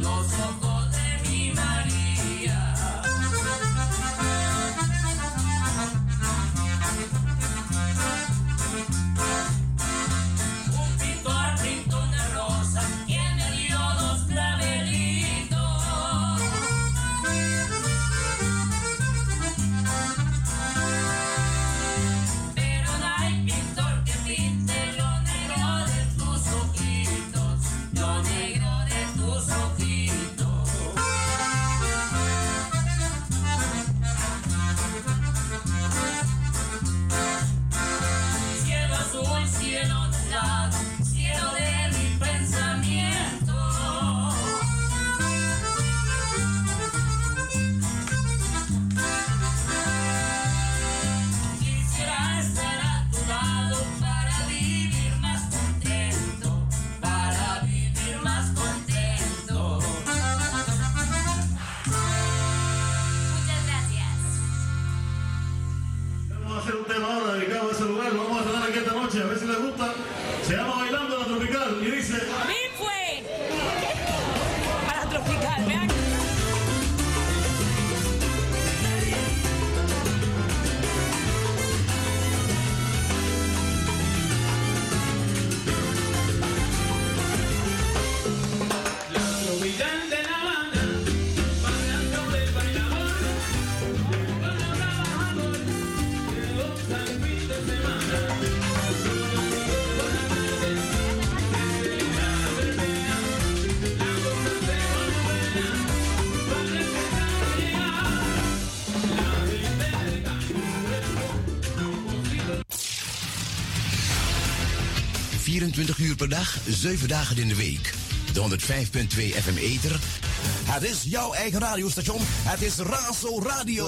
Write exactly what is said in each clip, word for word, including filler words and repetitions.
vierentwintig uur per dag, zeven dagen in de week. De honderd vijf punt twee F M Ether. Het is jouw eigen radiostation. Het is Razo Radio.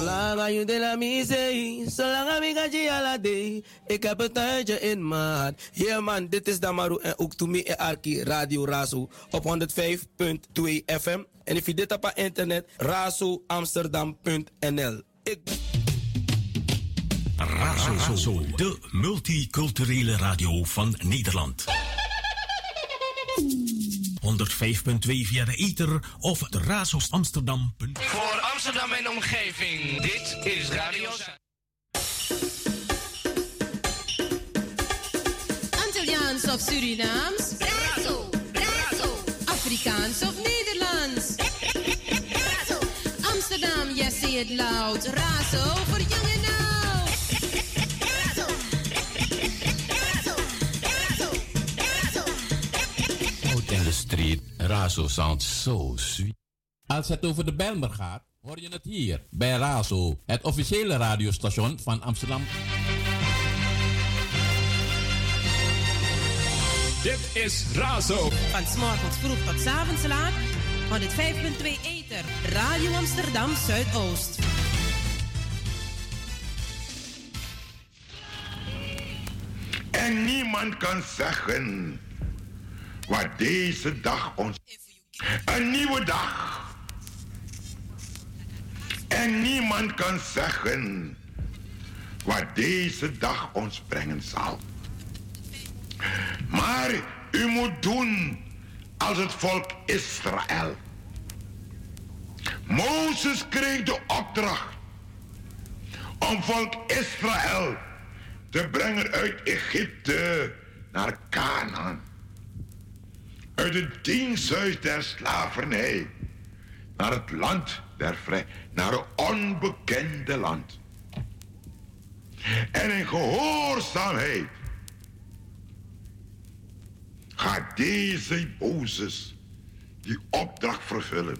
Ik heb het tijdje in maat. Yeah man, dit is Damaru en ook to me en Arki Radio Razo op honderd vijf punt twee F M. En if je dit op internet, razo amsterdam punt n l. Ik... Razo, Razo, de multiculturele radio van Nederland. honderd vijf punt twee via de ether of de Razos Amsterdam. Voor Amsterdam en omgeving, dit is Radio Antilliaans of Surinaams? Razo, Razo. Afrikaans of Nederlands? Razo. Amsterdam, yes, say it loud. Razo, voor jong en oud. In de street, Razo sounds so sweet. Als het over de Bijlmer gaat, hoor je het hier bij Razo, het officiële radiostation van Amsterdam. Dit is Razo. Van 's morgens vroeg tot 's avonds laat, honderd vijf punt twee Ether, Radio Amsterdam Zuidoost. En niemand kan zeggen wat deze dag ons... Een nieuwe dag. En niemand kan zeggen wat deze dag ons brengen zal. Maar u moet doen als het volk Israël. Mozes kreeg de opdracht om volk Israël te brengen uit Egypte naar Kanaan. Uit het diensthuis der slavernij naar het land der vrij, naar het onbekende land. En in gehoorzaamheid gaat deze Mozes die opdracht vervullen.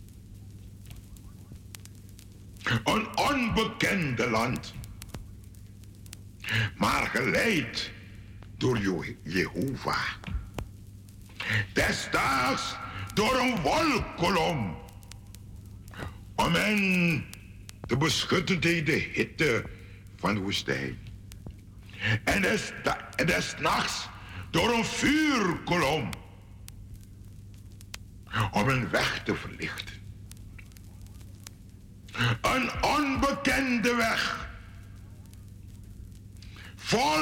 Een onbekende land, maar geleid door Jehovah. Destijds door een wolkolom, om hen te beschutten tegen de hitte van de woestijn. En des, des nachts door een vuurkolom, om een weg te verlichten. Een onbekende weg, vol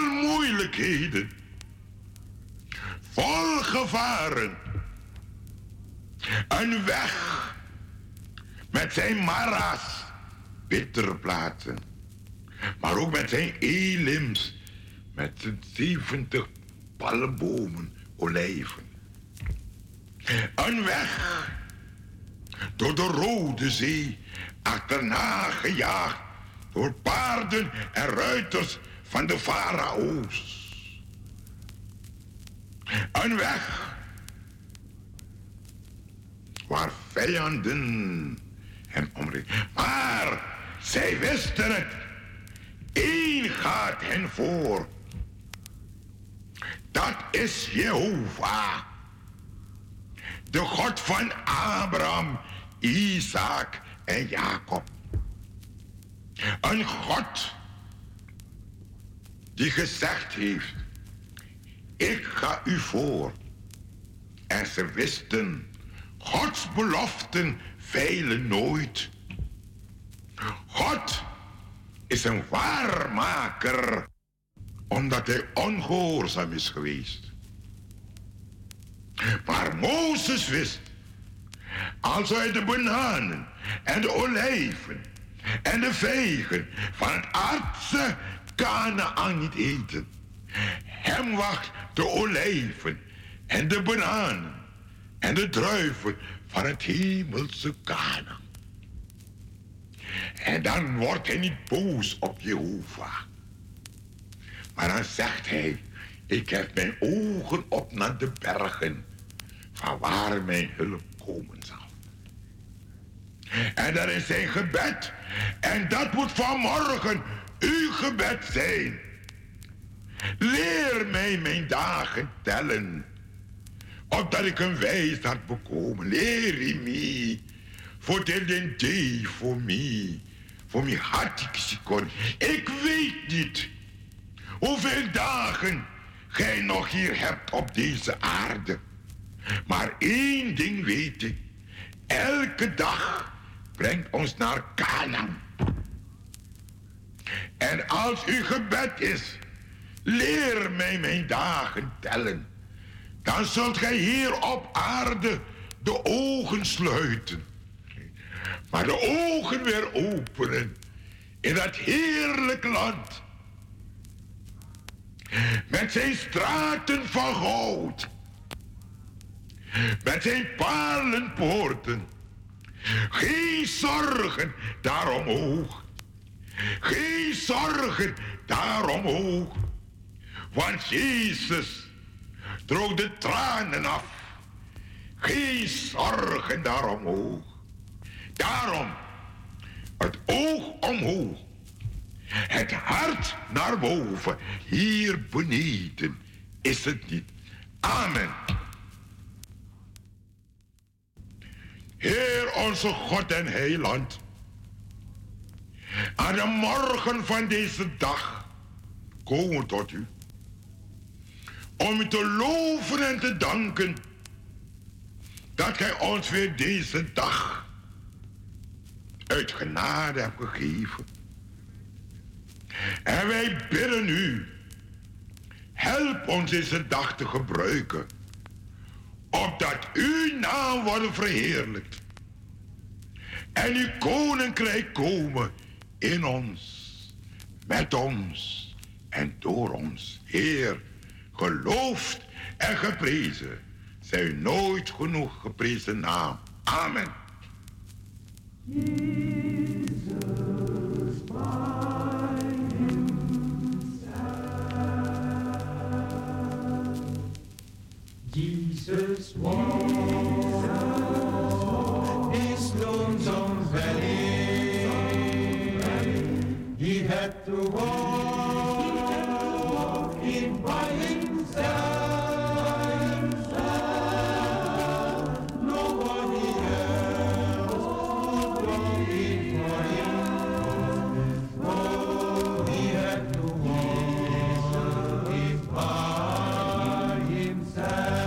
moeilijkheden, vol gevaren, Een weg met zijn mara's, bittere plaatsen. Maar ook met zijn elims, met zijn zeventig palmbomen, olijven. Een weg door de Rode Zee, achterna gejaagd door paarden en ruiters van de farao's. Een weg waar vijanden hem omringen. Maar zij wisten het. Eén gaat hen voor. Dat is Jehovah. De God van Abraham, Isaac en Jacob. Een God die gezegd heeft: ik ga u voor. En ze wisten, Gods beloften feilen nooit. God is een waarmaker, omdat hij ongehoorzaam is geweest. Maar Mozes wist, als hij de bananen en de olijven en de vijgen van het aardse Kanaan niet eten, hem wacht de olijven en de bananen en de druiven van het hemelse Kanaan. En dan wordt hij niet boos op Jehovah. Maar dan zegt hij: ik heb mijn ogen op naar de bergen, van waar mijn hulp komen zal. En dat is zijn gebed. En dat moet vanmorgen uw gebed zijn. Leer mij mijn dagen tellen, opdat ik een wijs had bekomen. Leer me, voor dit day voor mij, voor mij had ik sikon. Ik weet niet hoeveel dagen gij nog hier hebt op deze aarde. Maar één ding weet ik: elke dag brengt ons naar Kanaan. En als uw gebed is: leer mij mijn dagen tellen, dan zult gij hier op aarde de ogen sluiten, maar de ogen weer openen in dat heerlijk land, met zijn straten van goud, met zijn paarlenpoorten. Geen zorgen daar omhoog, geen zorgen daar omhoog, want Jezus droog de tranen af. Geen zorgen daar omhoog. Daarom het oog omhoog, het hart naar boven. Hier beneden is het niet. Amen. Heer onze God en Heiland, aan de morgen van deze dag komen we tot u, om u te loven en te danken dat gij ons weer deze dag uit genade hebt gegeven. En wij bidden u, help ons deze dag te gebruiken, opdat uw naam wordt verheerlijkt en uw koninkrijk komen in ons, met ons en door ons. Heer, geloofd en geprezen zij uw nooit genoeg geprezen naam. Amen. Jesus walked this lonesome valley. He had to walk it by himself. Nobody else could walk it for him. Oh, he had to walk it by himself.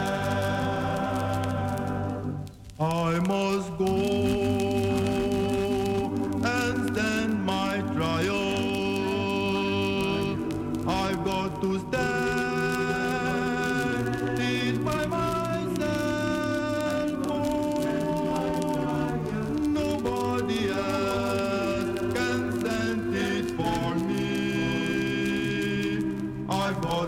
I must go and stand my trial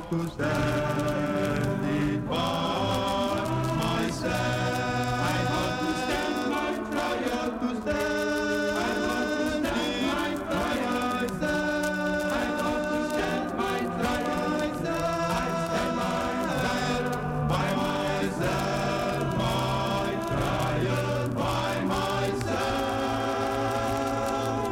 to stand it by myself. I have to stand my trial to stand. I have to stand my trial myself. I have to stand my trial myself. I stand myself by myself. My trial by myself.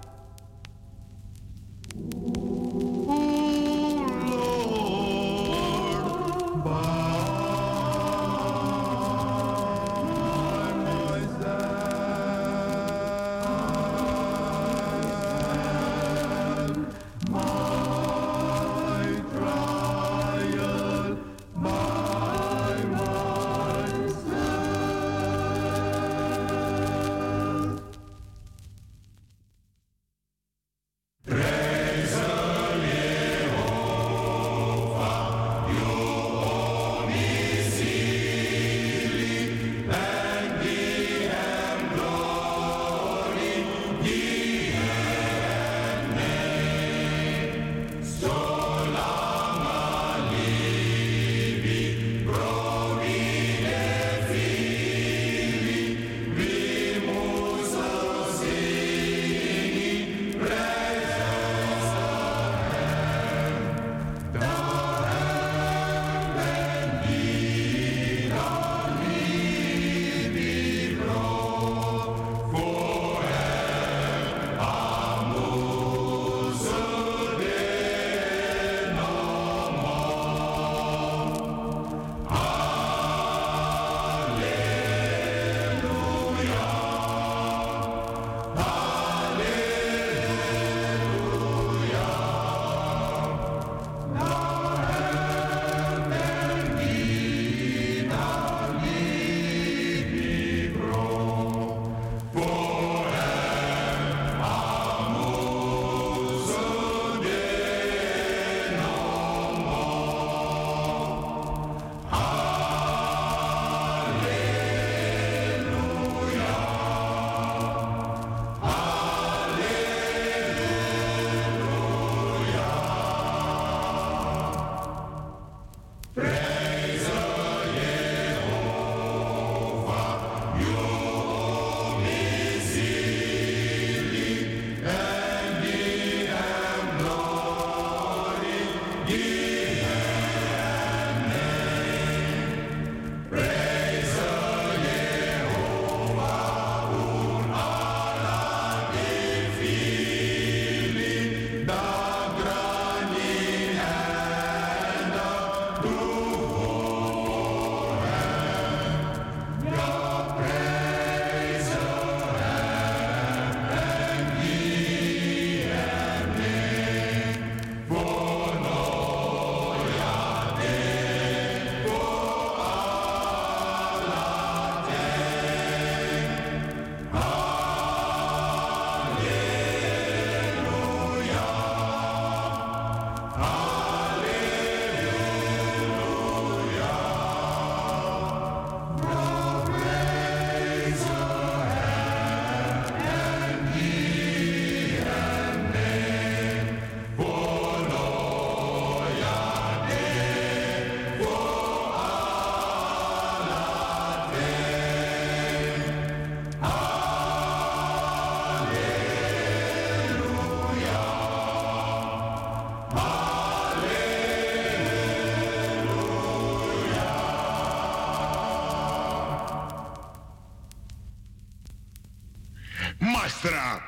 Mastra,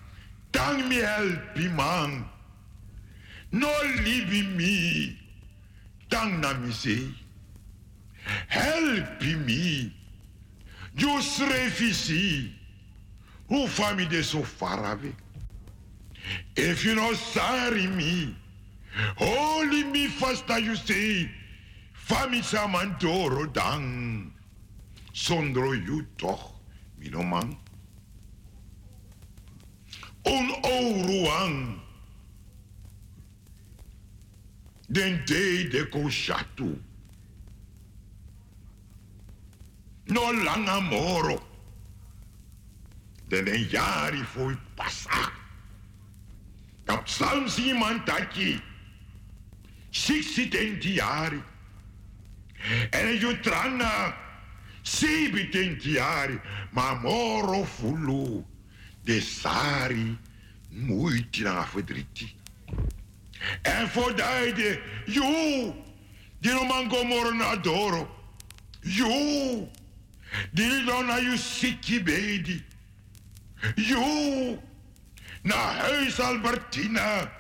tang mi helpi man. No libi mi, tang na mi se. Helpi mi. Jus refisi. Who fami de so far away. If you no sorry me, holy me fasta you say, fami samantoro dang. Sondro you toch, mi no man. On ouruang. Den day de ko chatu. No langa moro. Den een jari foi passa. Kap salm si man taki. zesentien jaar. En je trana zeventien jaar. Maar moro fulu de sari moeite na verdrieti. En voor de you die no mango moro na doro. You die no na you sikki baby. You na huis Albertina.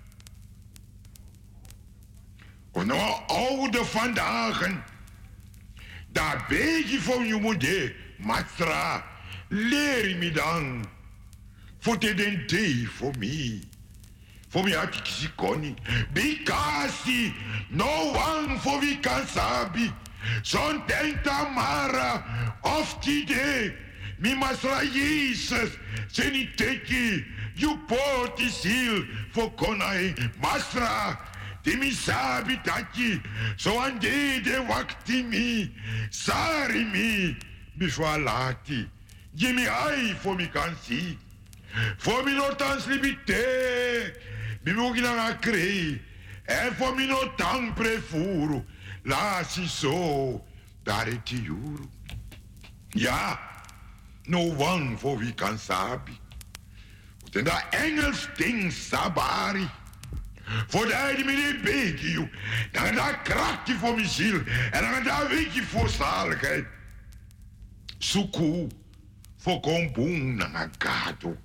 Of nou oude vandaag. Daar weet je van je moeder. Matra, leer me dan. Voor te den day voor mij. Voor mij had ik ze koni. Bikasi, no one voor wie kan sabi. Zo'n denk Tamara of die day. Mi masra Jezus, ze niet teki. Je poot is heel voor konai. Masra. Die mi sabi taki, so ande de wakti mi, sari mi, before lati. Jimmy ai for mi kan si. For mi no tans libite, mi mugi na krei. En for mi no tang prefuru, la si so, dare ti juru. Ja, no one for wie kan sabi. En dat Engels ding sabari. Voor de einde meneer Beekje, joh. Dan gaat daar krachtje voor mijn ziel. En dan gaat daar weekje voor zaligheid. Suku, voor komboen naar gato.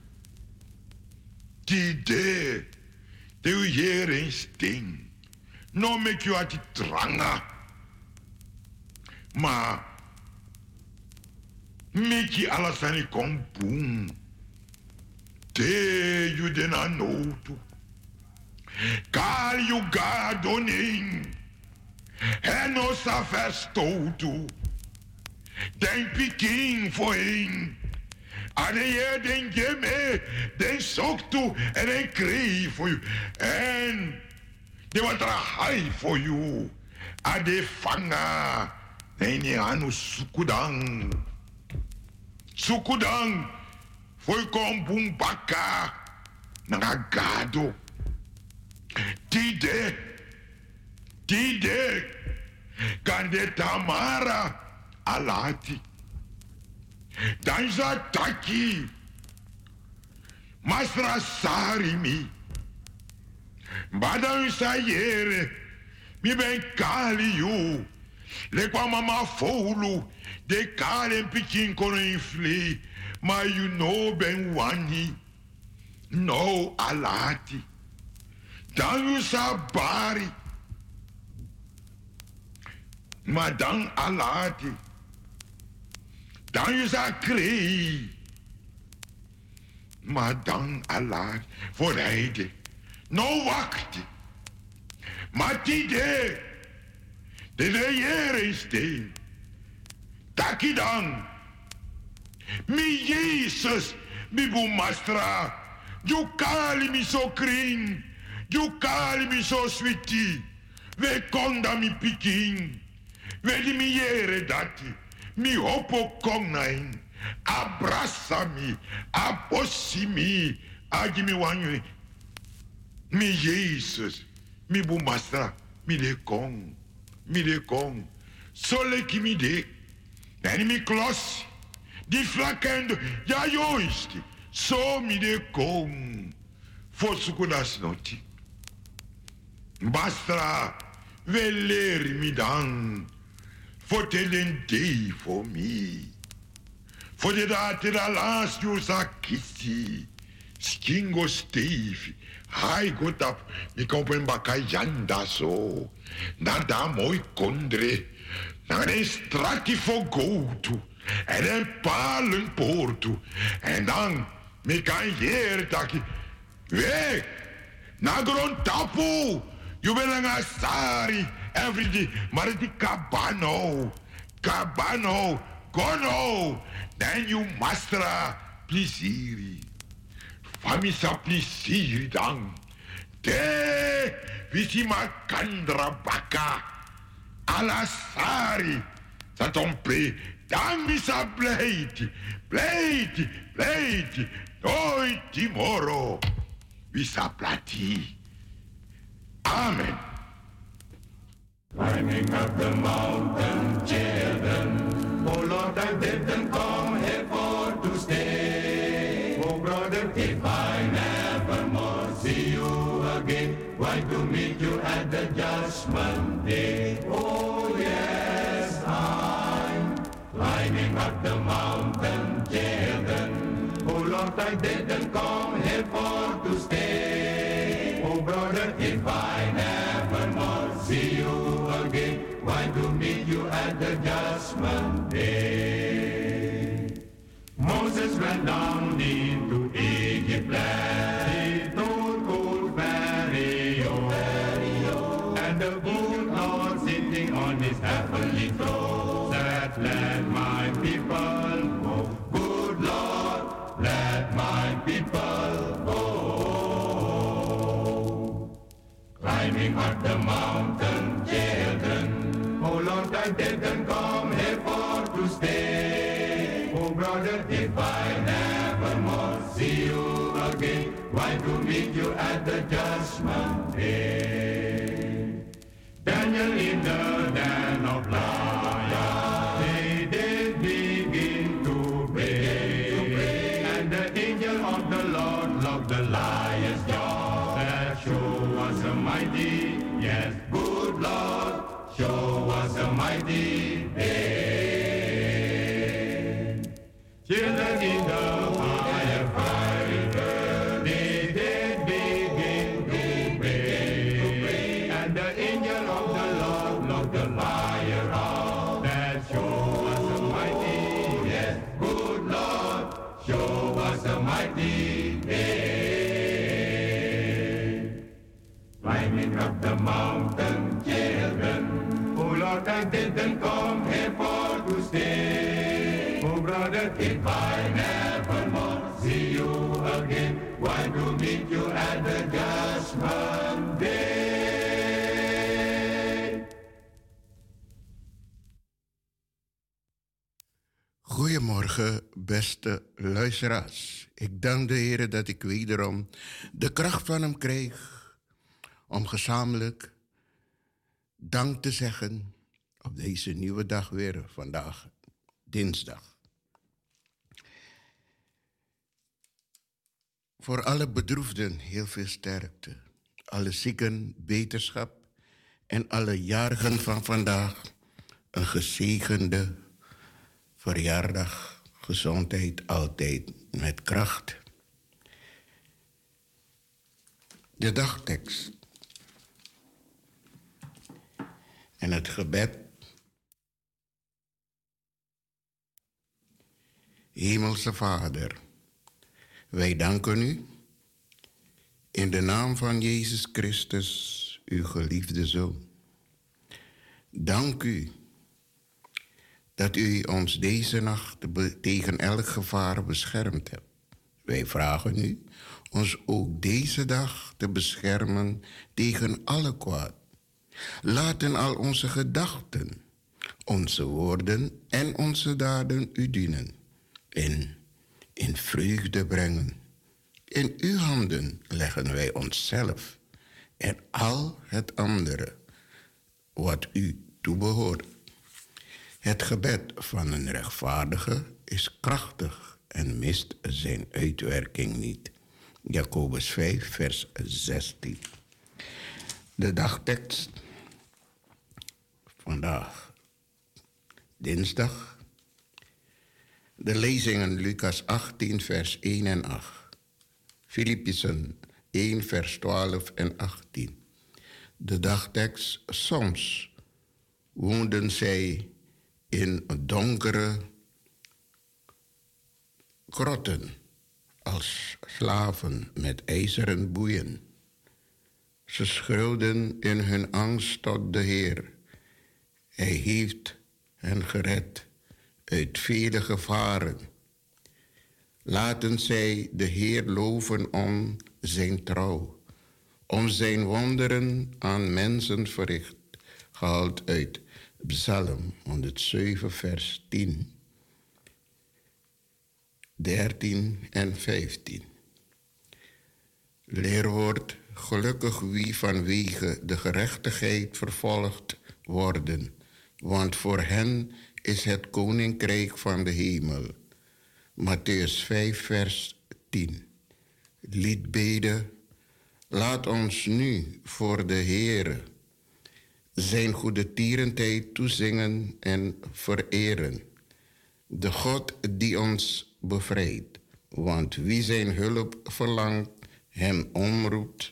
Die de, de u hier een sting. No make you at die tranga. Maar, make je alles aan die komboen. De, you den aan noto. Kal you gadoning, en no sa festoto. Den piking voor een. En je den gemme, den sokto en den kree voor je. En de wat er high voor je. En de fanga, en je anu sukudang. Sukudang, voor je kom boom baka, na gado. Tide, tide, kan de Tamara alati. Dan za taki, masra sarimi. Bada sa yere, mi ben kali you. Le kwa mama folu, de kale pikin kono infli. Ma you know ben wani, no alati. Dan you sa bari. Madang alati. Dan you sa krei. Madang alati. Voorrijden. No wachten. Maar die de. De de is steen. Taki dan. Mi Jezus. Mi boemastra. You kali mi so kring. You kali mi so sweetie. We konda mi piking. We di mi yere dati. Mi hopo konnain. Abrassa mi. Apossi mi. Agi mi wanyu. Mi Jezus. Mi boemastra. Mi de kong. Mi de kong. Sole ki mi de. En mi klos. Die flakendo. Ja joisti. So mi de kong. Fosukudas noti. Bastra. We leer mi dan. For te den day for me. For de date da last you sa kissi. Skingo Steve. Hai got up. Mi kompen bakai janda so. Nada moi kondre. Na een strati voor goto. En een palen porto. En dan me kan hier taki. Weg. Na grond tapu. You ben een sari. Every day. Maar die cabano. Cabano. Gono. Dan you mastra. Plezieri. Famisa plezieri dan. De. Visi makandra baka. Alasari. Satompe. Dan misa pleiti. Pleiti. Pleiti. Noi timoro. Visa plati. Amen. Climbing up the mountain, children. Oh Lord, I didn't come here for to stay. Oh brother, if I never more see you again, why to meet you at the judgment day? Oh yes, I'm climbing up the mountain, children. Oh Lord, I didn't come here for to stay. Oh brother, if I never more see you again, why to meet you at the judgment day? Moses went down into Egypt land. He told old Pharaoh, and the good Lord sitting on his heavenly throne said, let my people go. Good Lord, let my people go. Climbing up the mountain, children. Oh Lord, I didn't come here for to stay. Oh brother, if I never more see you again, why to meet you at the judgment day? Daniel in the den of lions, they did begin to pray, to pray. And the angel of the Lord locked the lion's jaw, said, show us a mighty, yes, good Lord, show us a mighty day. Children in the fire, fire, they did begin to pray, to pray. And the angel of the Lord locked the liar out, that show us a mighty, yes, good Lord, show us a mighty day. Climbing up the mountain, children. Oh Lord, I didn't come here for to stay. Oh brother, if I never more see you again, why to meet you at the judgment day? Goedemorgen, beste luisteraars. Ik dank de Heer dat ik wederom de kracht van hem krijg om gezamenlijk dank te zeggen op deze nieuwe dag weer, vandaag dinsdag. Voor alle bedroefden heel veel sterkte, alle zieken beterschap en alle jarigen van vandaag een gezegende verjaardag, gezondheid altijd met kracht. De dagtekst en het gebed. Hemelse Vader, wij danken u in de naam van Jezus Christus, uw geliefde Zoon. Dank u dat u ons deze nacht tegen elk gevaar beschermd hebt. Wij vragen u ons ook deze dag te beschermen tegen alle kwaad. Laten al onze gedachten, onze woorden en onze daden u dienen en in vreugde brengen. In uw handen leggen wij onszelf en al het andere wat u toebehoort. Het gebed van een rechtvaardige is krachtig en mist zijn uitwerking niet. Jacobus vijf, vers zestien. De dagtekst vandaag, dinsdag. De lezingen Lucas achttien, vers één en acht. Filippenzen één, vers twaalf en achttien. De dagtekst, soms woonden zij in donkere grotten als slaven met ijzeren boeien. Ze schreeuwden in hun angst tot de Heer. Hij heeft hen gered uit vele gevaren. Laten zij de Heer loven om zijn trouw, om zijn wonderen aan mensen verricht, gehaald uit Psalm honderdzeven, vers tien, dertien en vijftien. Leerwoord: gelukkig wie vanwege de gerechtigheid vervolgd worden, want voor hen is het koninkrijk van de hemel. Mattheüs vijf, vers tien. Liedbede. Laat ons nu voor de Heere zijn goede tierenheid toezingen en vereren. De God die ons bevrijdt, want wie zijn hulp verlangt, hem omroept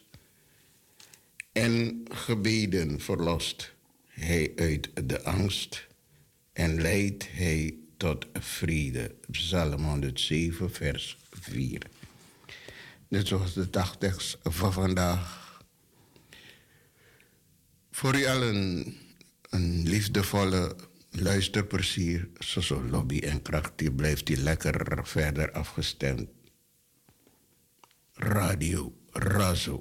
en gebeden verlost, hij uit de angst en leidt hij tot vrede. Psalm honderdzeven, vers vier. Dit was de dagtekst van vandaag. Voor u allen een liefdevolle luisterplezier. Zo lobby en kracht, die blijft die lekker verder afgestemd. Radio Razo.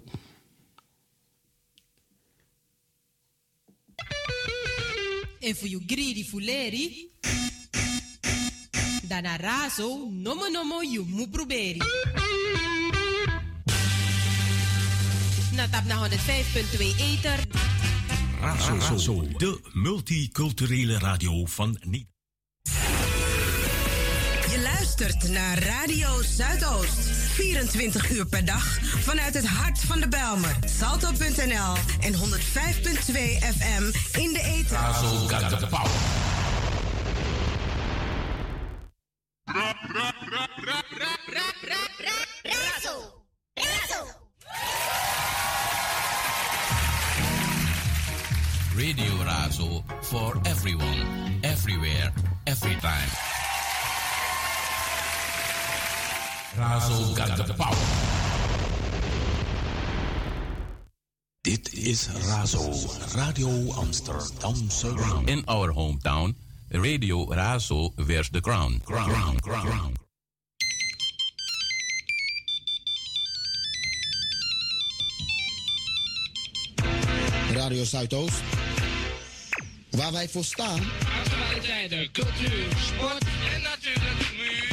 En voor you greedy fuleri, dan a Razo, nomo nomo you mu proberi. Na tap na honderdvijf komma twee Ether. Razo, Razo, de multiculturele radio van Nederland. Je luistert naar Radio Zuidoost. vierentwintig uur per dag vanuit het hart van de Bijlmer. Salto punt n l en honderdvijf komma twee F M in de ether. Razo got the power. Razo! Razo! Radio Razo for everyone, everywhere, every time. Razo got the power. Dit is Razo, Radio Amsterdamse ground. In our hometown, Radio Razo wears the crown. Crown, crown, crown, crown. Radio Zuidoost, waar wij voor staan. Actualiteiten, cultuur, sport en natuurlijk muziek.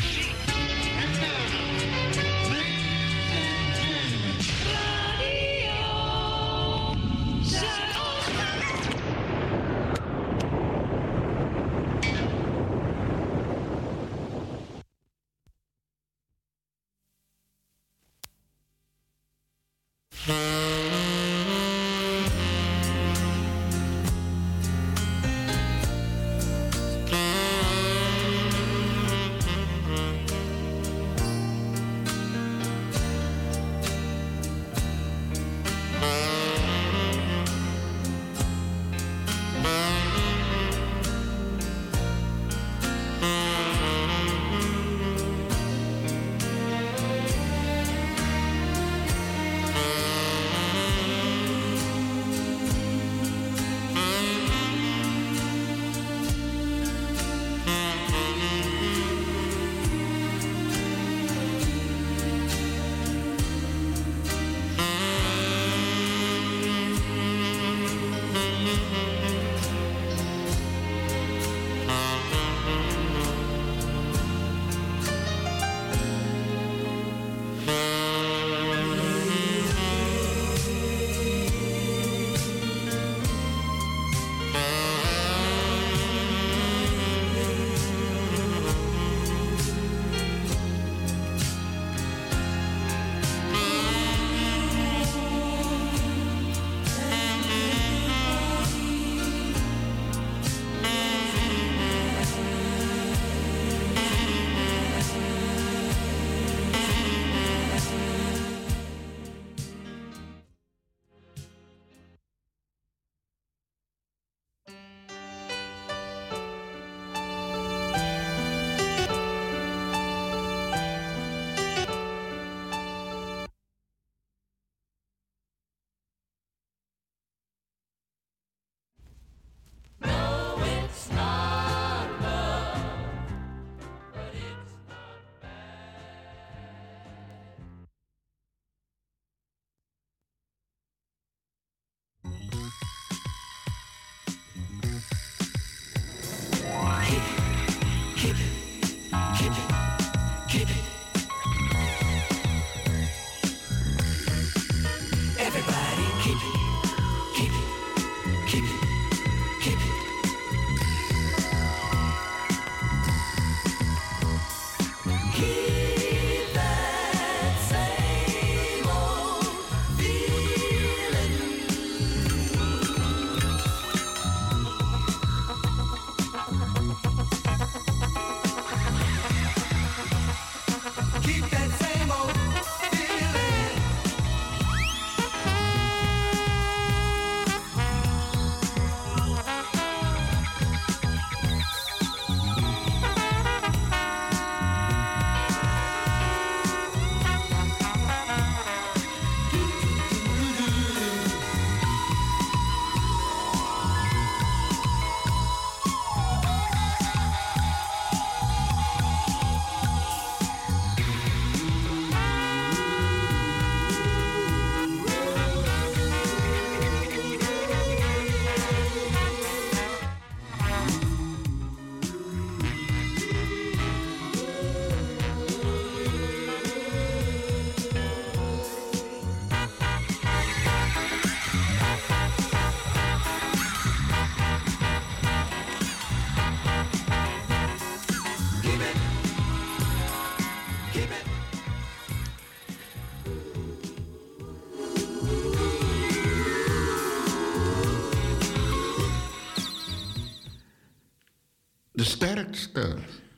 De sterkste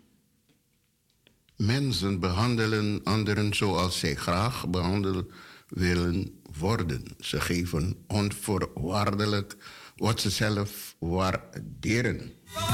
mensen behandelen anderen zoals zij graag behandeld willen worden. Ze geven onvoorwaardelijk wat ze zelf waarderen.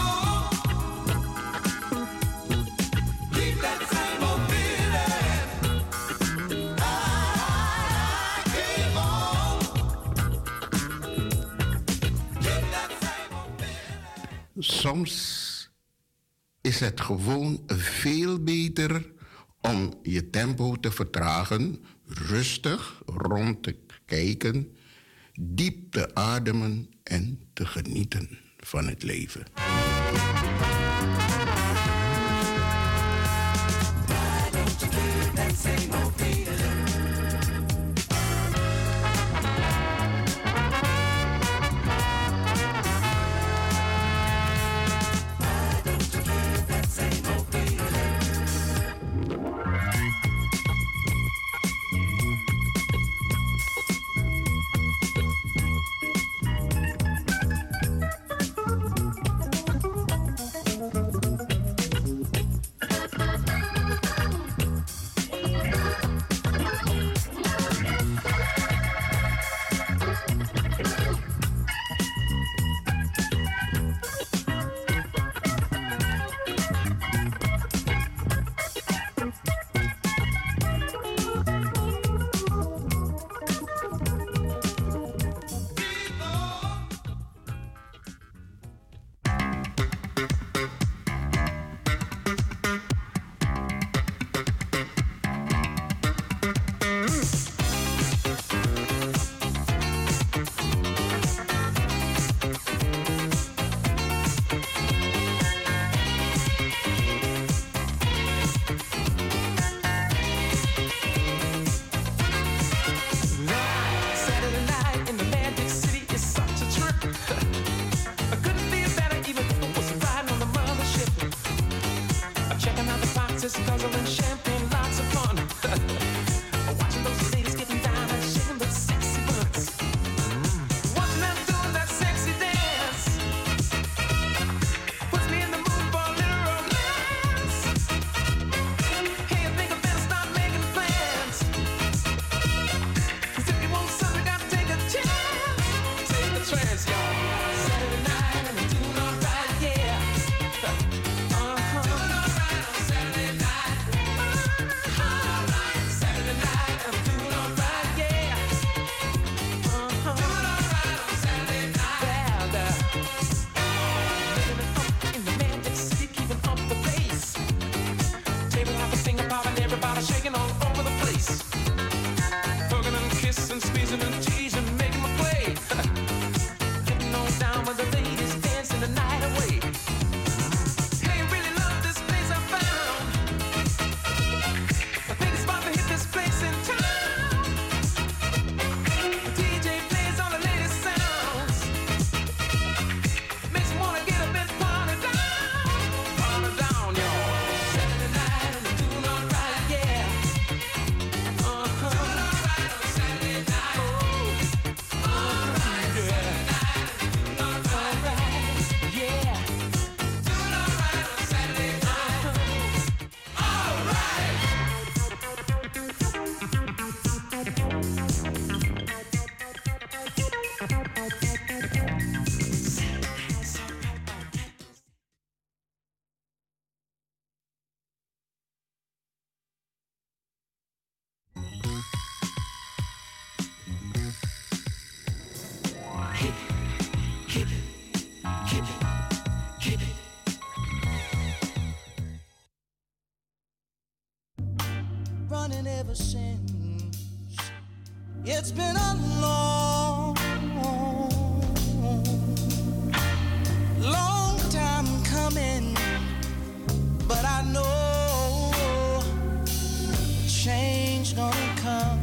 Soms is het gewoon veel beter om je tempo te vertragen, rustig rond te kijken, diep te ademen en te genieten van het leven. Running ever since. It's been a long, long time coming, but I know change gonna come.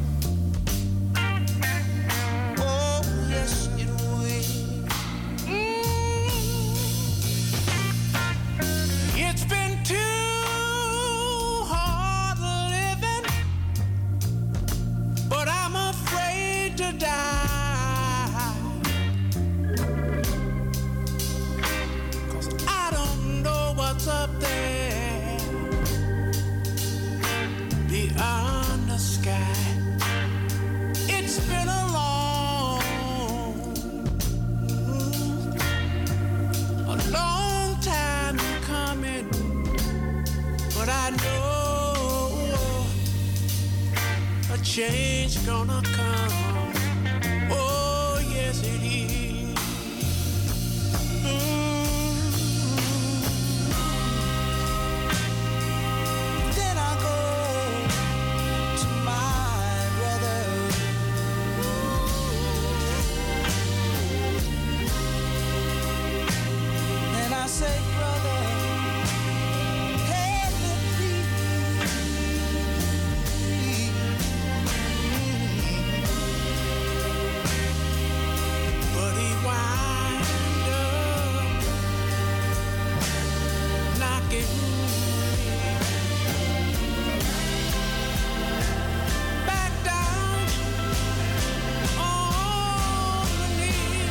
Oh, yes, it will. Mm. It's been too die, 'cause I don't know what a change gonna come. Oh, yes, it is. Mm. Then I go to my brother. And I say, brother, help me please. But he wind up knocking back down on the knee.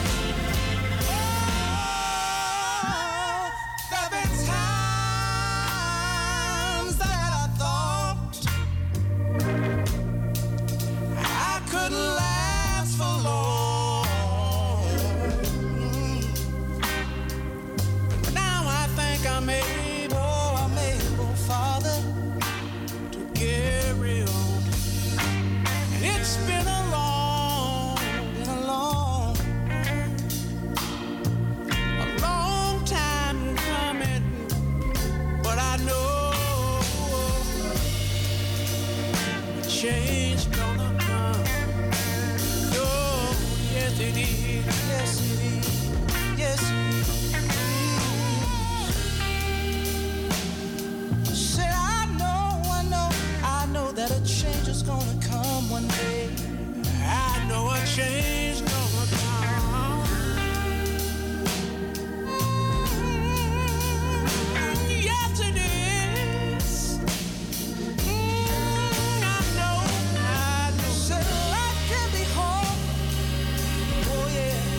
Oh, there've been times that I thought I couldn't last for long. Now I think I'm able, I'm able, Father, to carry on. And it's been a long, been a long, a long time coming, but I know change gonna come. Oh, yes it is, yes it is, yes it is. Said I know, I know, I know that a change is gonna come one day. I know a change gonna come. Yes it is. Mm, I know, I know. Said life can be hard. Oh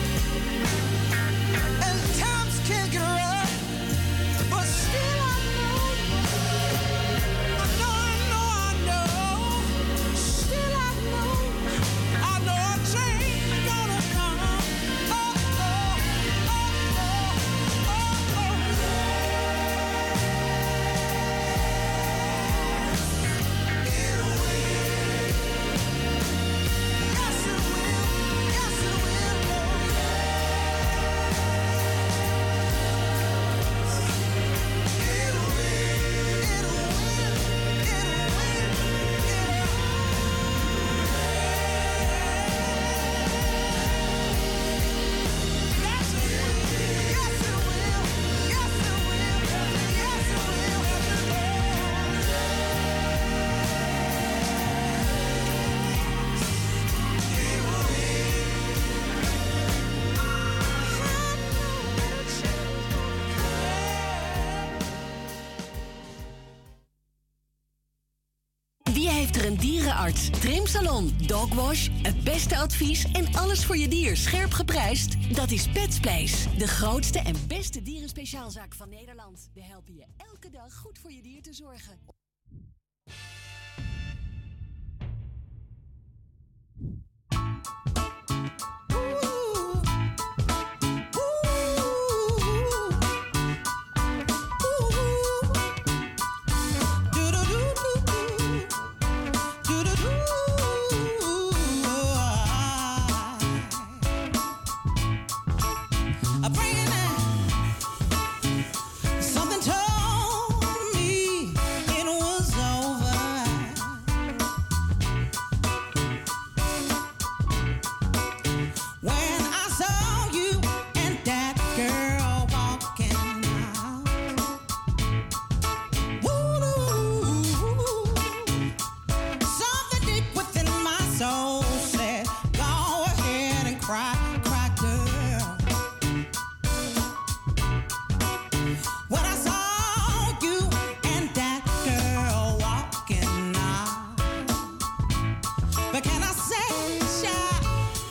yeah. And times can get rough. But still I know. I know, I know, I know. Still I know. I know a change gonna come. Oh, oh, oh, oh, oh, oh. It will. Yes, it will. Yes, it will. It will. It Wie heeft er een dierenarts, trimsalon, dogwash, het beste advies en alles voor je dier scherp geprijsd? Dat is Pets Place, de grootste en beste dierenspeciaalzaak van Nederland. We helpen je elke dag goed voor je dier te zorgen. I bring it in. Something told me it was over. When I saw you and that girl walking out. Woo-hoo. Something deep within my soul said, go ahead and cry, cry, girl. When I saw you and that girl walking out, but can I say, shy?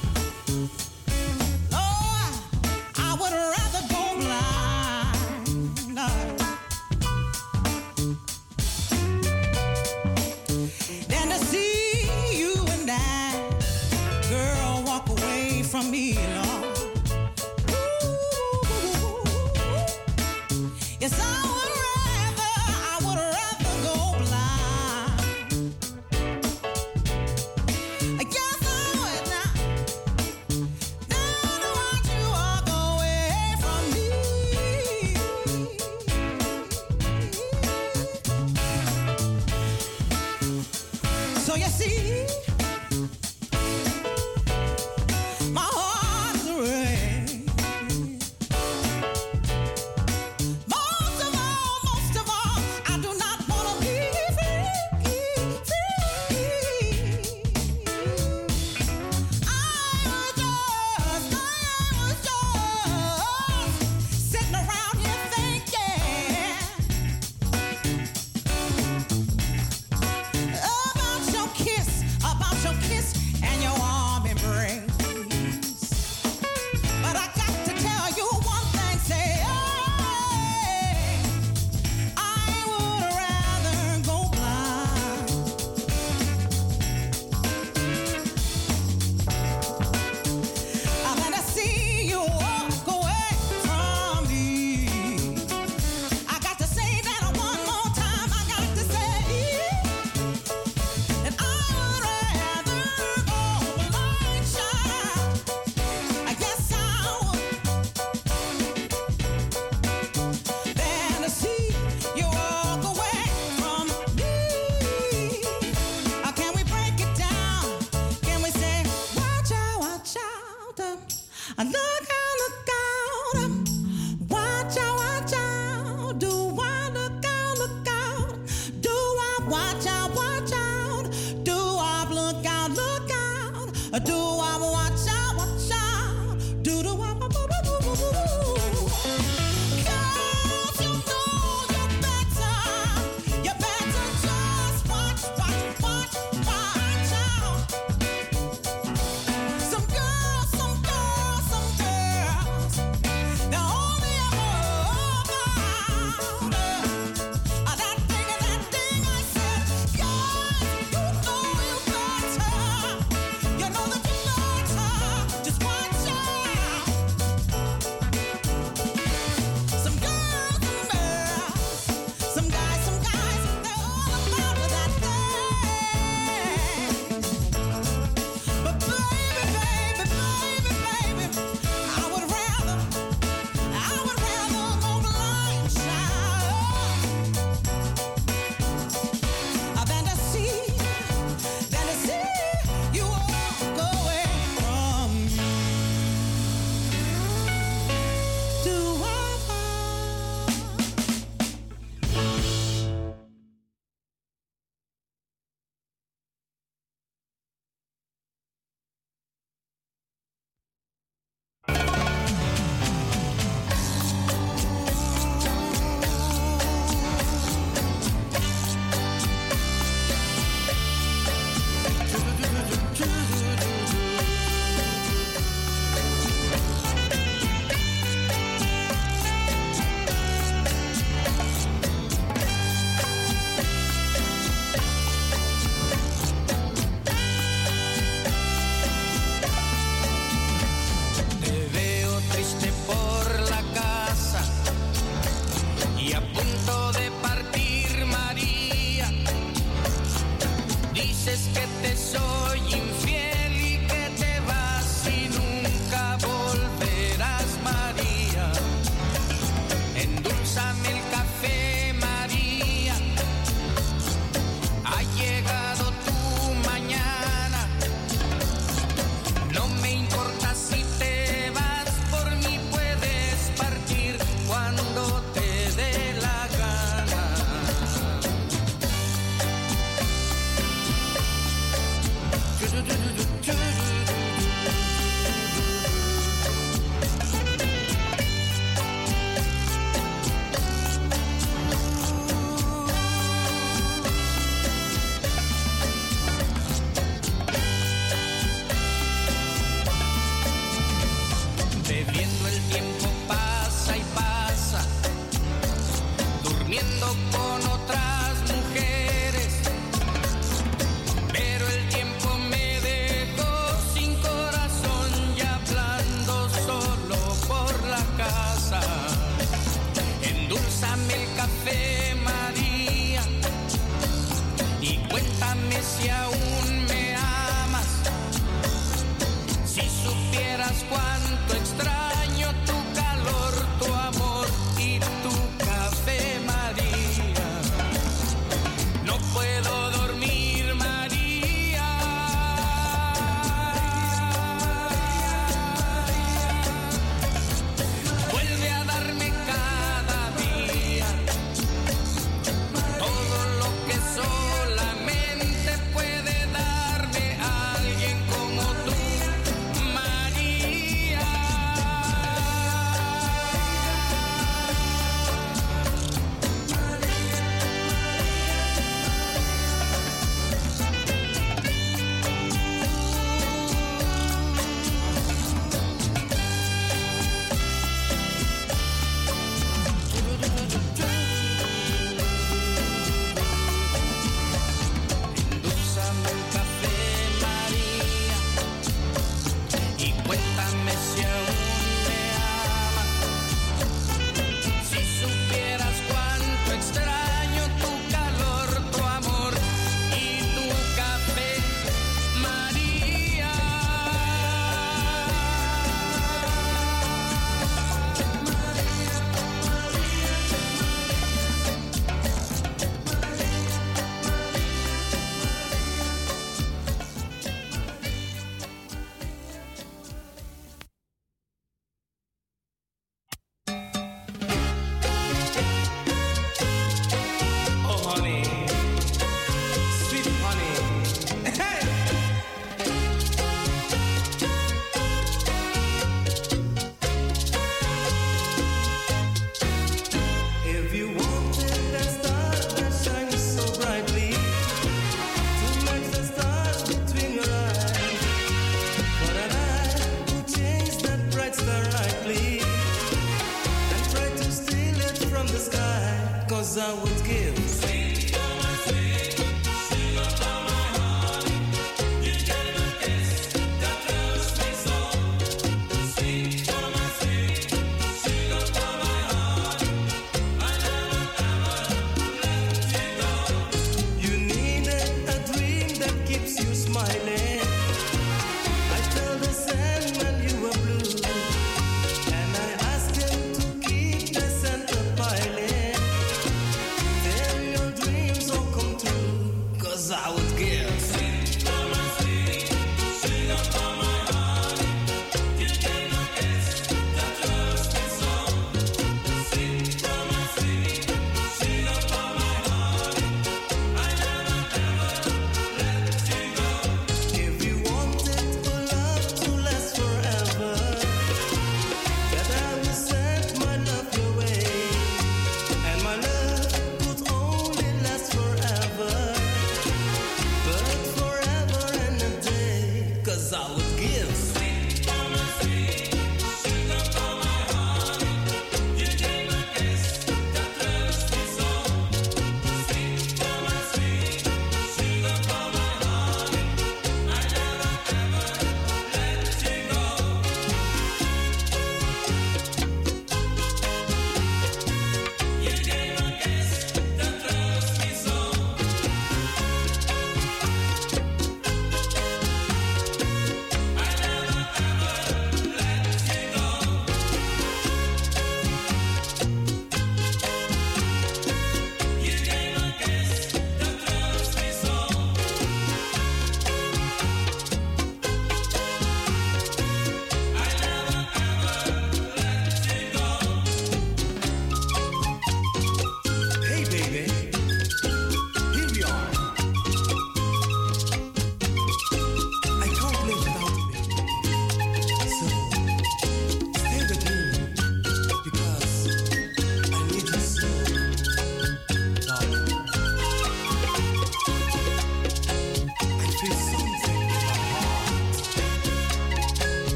Lord, I would rather go blind, no, than to see you and that girl walk away from me, Lord. Yes, I would rather, I would rather go blind you see, my heart is red. Most of all, most of all, I do not want to be free, free. I was just, I was just sitting around here thinking about your kiss, about your kiss and your arm embrace. But I got to tell you one thing, say, hey, I would rather go blind. I'm gonna see you walk away from me. I got to say that one more time. I got to say that I would rather go blind, child. I guess I would than to see you walk away from me. Uh, Can we break it down? Can we say, watch out, watch out, uh, look out, look out, uh, watch out, watch out, do I look out, look out, do I watch out, watch out, do I look out, look out, uh, do I watch out, watch out, do do I Girls, you know you better, you better just watch, watch, watch, watch out. Some girls, some girls, some girls, they're only about that thing and that thing I said. Guys, you know you better, you know that you better just watch out. Some girls, some girls, some guys, some guys, they're all about that thing. But baby, baby, baby, baby, I would rather, I would rather go blind, child, than to see, than to see you walk away from me. Do I? Te veo triste por la casa y a punto de partir, María. Dices que te soy infiel y que te vas y nunca volverás, María. Endulzame el café, María. Ha llegado tu mañana. No me importa si te vas, por mí puedes partir cuando te dé la gana. Du, du, du, du, du.